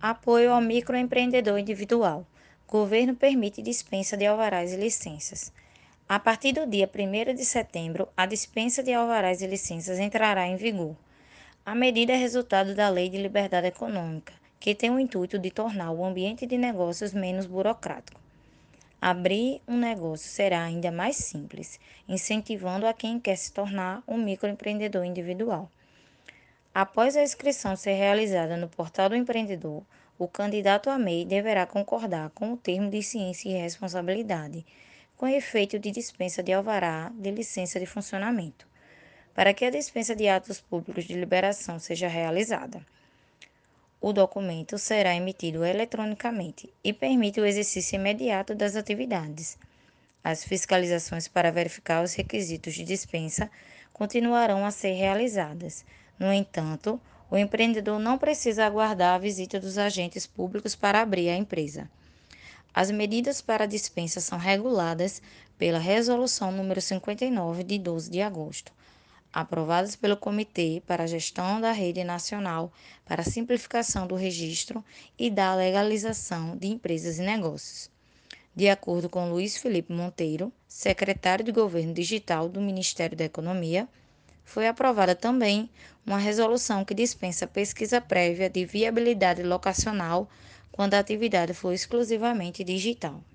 Apoio ao microempreendedor individual. Governo permite dispensa de alvarás e licenças. A partir do dia 1º de setembro, a dispensa de alvarás e licenças entrará em vigor. A medida é resultado da Lei de Liberdade Econômica, que tem o intuito de tornar o ambiente de negócios menos burocrático. Abrir um negócio será ainda mais simples, incentivando a quem quer se tornar um microempreendedor individual. Após a inscrição ser realizada no portal do empreendedor, o candidato a MEI deverá concordar com o termo de ciência e responsabilidade, com efeito de dispensa de alvará de licença de funcionamento, para que a dispensa de atos públicos de liberação seja realizada. O documento será emitido eletronicamente e permite o exercício imediato das atividades. As fiscalizações para verificar os requisitos de dispensa continuarão a ser realizadas. No entanto, o empreendedor não precisa aguardar a visita dos agentes públicos para abrir a empresa. As medidas para a dispensa são reguladas pela Resolução número 59, de 12 de agosto, aprovadas pelo Comitê para a Gestão da Rede Nacional para a Simplificação do Registro e da Legalização de Empresas e Negócios. De acordo com Luiz Felipe Monteiro, secretário de Governo Digital do Ministério da Economia, foi aprovada também uma resolução que dispensa pesquisa prévia de viabilidade locacional quando a atividade for exclusivamente digital.